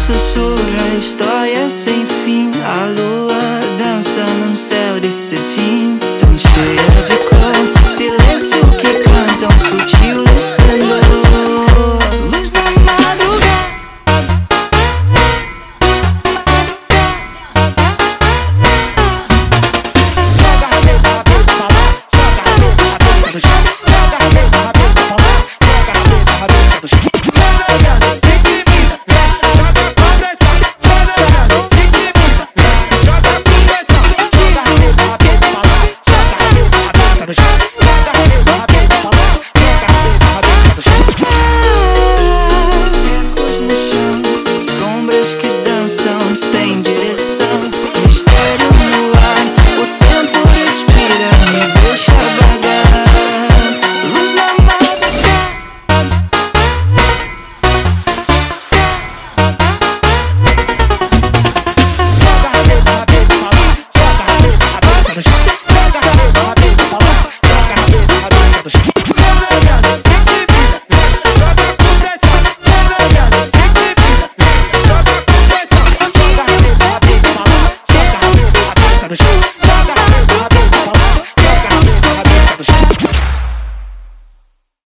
sussurra histórias sem fim. A lua dança num céu de cetim, tão cheia de cor, silêncio que canta um sutil esplendor. Luz da madrugada, joga a rabeta pra lá, joga a rabeta no chão, joga a rabeta pra lá, joga a rabeta no chão. sombras que dançam sem direção, mistério no ar, o tempo respira, me deixa vagar. Luz na madrugada, joga a rabeta pra lá, joga a rabeta no chão.